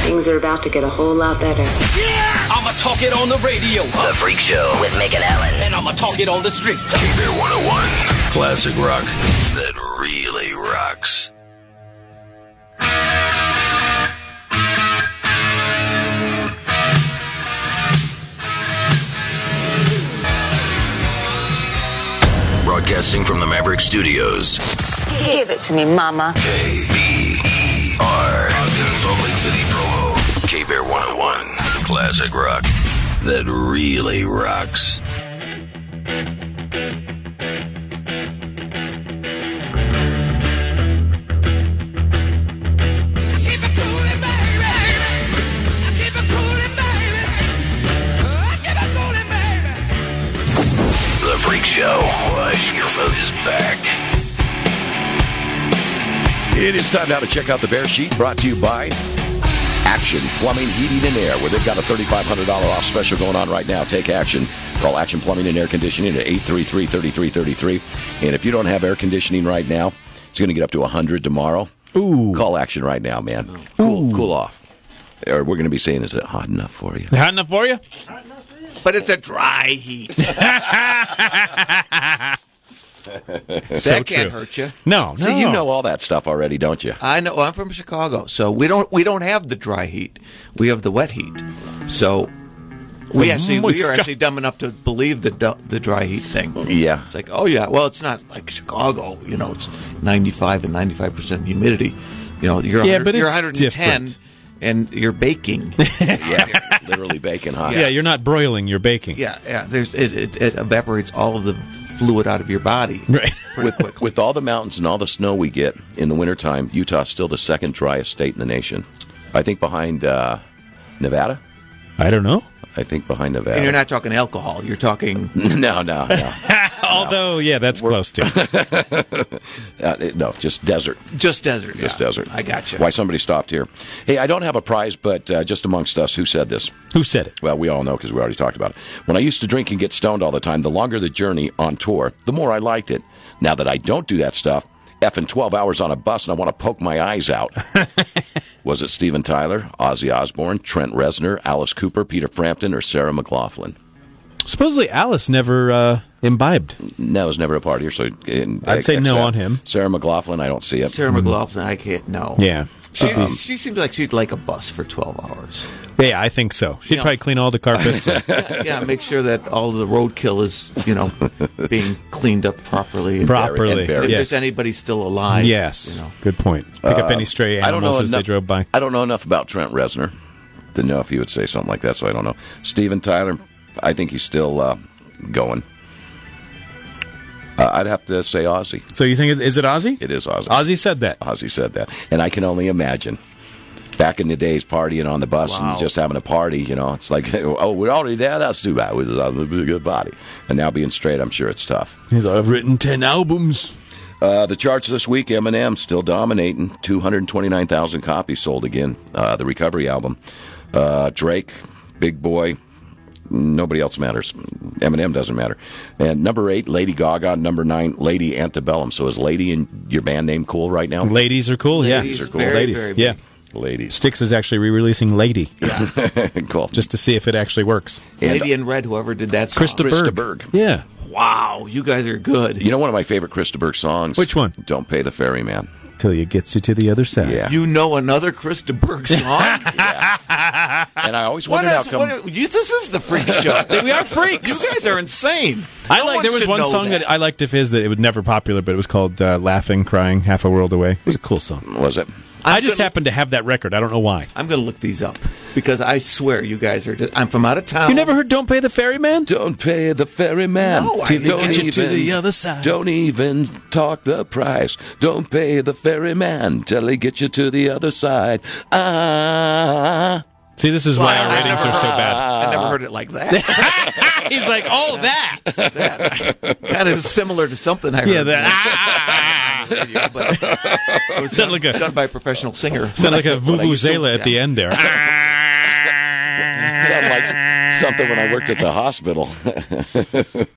Things are about to get a whole lot better. Yeah! I'ma talk it on the radio. The Freak Show with Megan Allen. And I'ma talk it on the streets. K-Bear 101. Classic rock that really rocks. Broadcasting from the Maverick Studios. Give it to me, Mama. K-B-E-R. In Salt Lake City, Provo. K-Bear 101. Classic rock that really rocks. The Freak Show. Wash your food is back. It is time now to check out the Bear Sheet, brought to you by Action Plumbing, Heating, and Air, where they've got a $3,500 off special going on right now. Take action. Call Action Plumbing and Air Conditioning at 833-3333. And if you don't have air conditioning right now, it's going to get up to 100 tomorrow. Ooh. Call Action right now, man. Cool off. Or we're going to be saying, is it hot enough for you? Hot enough for you? But it's a dry heat. That can't hurt you. No. See, you know all that stuff already, don't you? I know. I'm from Chicago, so we don't have the dry heat. We have the wet heat. So we are actually dumb enough to believe the dry heat thing. Yeah. It's like, oh yeah, well, it's not like Chicago. You know, it's 95 and 95% humidity. You know, you're 110 different. and you're baking. Yeah, literally baking hot. Yeah, you're not broiling, you're baking. Yeah. It evaporates all of the fluid out of your body. Right. With all the mountains and all the snow we get in the wintertime, Utah's still the second driest state in the nation. I think behind Nevada. I don't know. I think behind Nevada. And you're not talking alcohol. You're talking... No. Although, yeah, that's close to. No, just desert. Just desert. Just desert. I got you. Why somebody stopped here. Hey, I don't have a prize, but just amongst us, who said this? Who said it? Well, we all know because we already talked about it. When I used to drink and get stoned all the time, the longer the journey on tour, the more I liked it. Now that I don't do that stuff, effing 12 hours on a bus and I want to poke my eyes out. Was it Steven Tyler, Ozzy Osbourne, Trent Reznor, Alice Cooper, Peter Frampton, or Sarah McLachlan? Supposedly Alice never imbibed. No, it was never a part here, so I'd say no on him. Sarah McLachlan, I don't see it. Sarah McLachlan, I can't know. Yeah. She seems like she'd like a bus for 12 hours. Yeah, I think so. She'd probably clean all the carpets. Yeah, make sure that all the roadkill is, being cleaned up properly. Properly. If there's anybody still alive. Yes. Good point. Pick up any stray animals as they drove by. I don't know enough about Trent Reznor to know if he would say something like that, so I don't know. Steven Tyler, I think he's still going. I'd have to say Ozzy. So you think, is it Ozzy? It is Ozzy. Ozzy said that. Ozzy said that. And I can only imagine. Back in the days, partying on the bus and just having a party, it's like, oh, we're already there? That's too bad. It was a good body. And now being straight, I'm sure it's tough. He's like, I've written 10 albums. The charts this week, Eminem still dominating. 229,000 copies sold again. The Recovery album. Drake, Big Boy. Nobody else matters. Eminem doesn't matter. And number 8, Lady Gaga. Number 9, Lady Antebellum. So is Lady in your band name cool right now? Ladies are cool, Ladies yeah. are cool. Ladies, very yeah. Ladies. Styx is actually re-releasing Lady. Yeah. Cool. Just to see if it actually works. Lady in Red, whoever did that song. Krista Berg. Yeah. Wow, you guys are good. You know one of my favorite Krista Berg songs? Which one? Don't Pay the Ferryman. Till you gets you to the other side. Yeah. You know another Krista Berg song? Yeah. And I always wondered how come... This is the Freak Show. We are freaks. You guys are insane. There was one song that I liked of his that it was never popular, but it was called Laughing, Crying, Half a World Away. It was a cool song. Was it? I just happened to have that record. I don't know why. I'm going to look these up because I swear you guys are I'm from out of town. You never heard Don't Pay the Ferryman? Don't pay the ferryman. No, till you get you to the other side. Don't even talk the price. Don't pay the ferryman till he gets you to the other side. See, this is why our ratings are so bad. I never heard it like that. He's like, oh, that. That kind of similar to something I heard. Yeah, that. Radio, but it was done by a professional singer. Sound like a vuvuzela at the end there. Sound like something when I worked at the hospital.